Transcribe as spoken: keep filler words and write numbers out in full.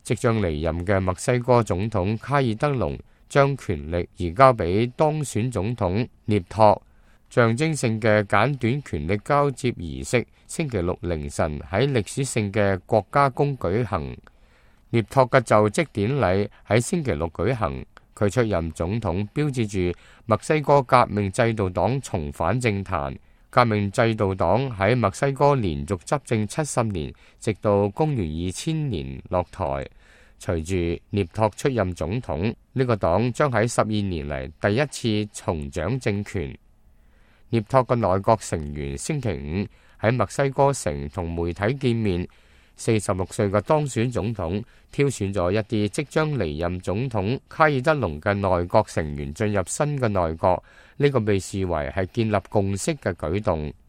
即將離任嘅墨西哥總統卡爾德隆將權力移交俾當選總統涅托，象徵性嘅簡短權力交接儀式星期六凌晨喺歷史性嘅國家宮舉行。涅托嘅就職典禮喺星期六舉行，佢出任總統標誌住墨西哥革命制度黨重返政壇。革命制度黨喺墨西哥連續執政七十年，直到公元二千年落台。隨住涅托出任總統，呢、這個黨將喺十二年嚟第一次重掌政權。涅托嘅內閣成員星期五喺墨西哥城同媒體見面。四十六歲嘅當選總統挑選咗一啲即將離任總統卡爾德隆嘅內閣成員進入新嘅內閣，呢、這個被視為係建立共識嘅舉動。